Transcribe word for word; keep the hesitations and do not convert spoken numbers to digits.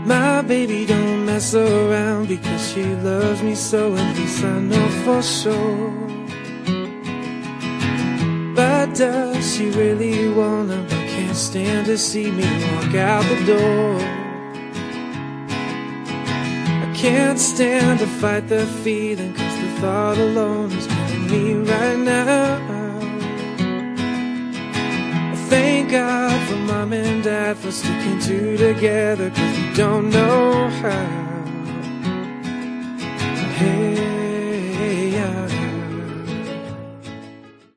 My baby don't mess around because she loves me so, at least I know for sure. But does she really wanna, but can't stand to see me walk out the door? I can't stand to fight the feeling, cause the thought alone is killing me right now. I thank God for mom and dad for sticking two together, cause we don't know how. Hey,